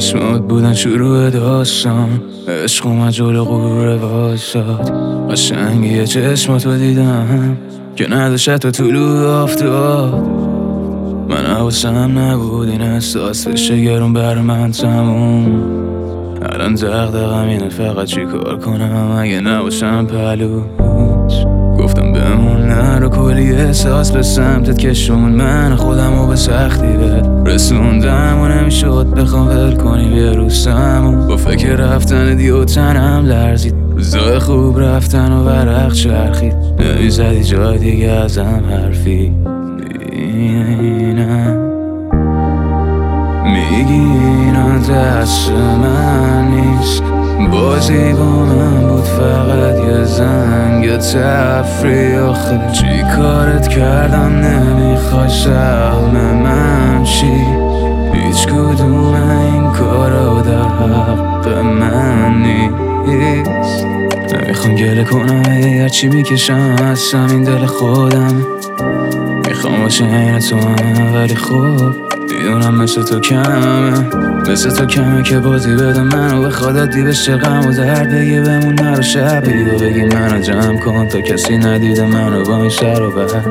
چشمات بودن شروع داستان، عشق اومد جلو غرور وایساد. قشنگی چشماتو دیدم که نداشت تا طلوع آفتاب. من حواسم نبود این احساس بشه گرون بر من تموم. الان دغدغم اینه فقط چی کار کنم اگه نباشم پلوت. گفتم بمون نرو، کلی احساس به سمتت کشون من خودمو به سختی رسوندم و نمیشد بخوام ول کنی به روسمو. با فکر رفتن دیو تنم لرزید، روزای خوب رفتن و ورق چرخید. نمیزدی جای دیگه ازم حرفی میگی اینا دست من نیست، بازی با من بود فقط یه زنگ تفریح. آخه چی کارت کردم نمیخوای سهم من چی؟ هیچ کدوم این کارا در حق من نیست. نمیخوام گله کنم هرچی میکشم از همین دل خودم. میخوام باشه این تو هم ولی خوب میدونم مثل تو کمه که بازی بده منو بخواد دیوش غم و درد بگی بمون نرو شبی و بگی منو جمع کن تا کسی ندیده منو با این سر و بر.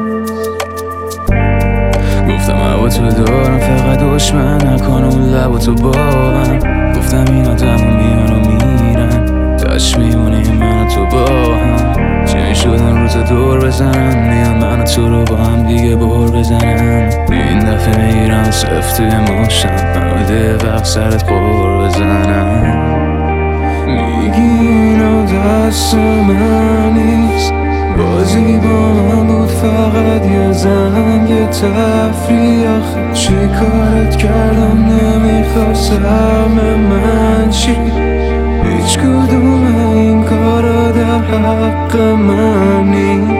گفتم هوا تو دارم فقط دشمن نکن اون لب تو با من. گفتم این آدم و میان و میرن تاش میمونی من و تو با هم. چی میشد این روزا دور بزنم میان من و تو رو با هم دیگه بر بزنم. این دفعه میگیرم صفت توی ماشم ناده وقت سرت قور بزنم. میگی اینا دست من نیست، بازی با من بود فقط یه زنگ تفریح. آخه چی کارت کردم نمیخواستم من چی؟ هیچ کدوم این کارا در حق من نیست.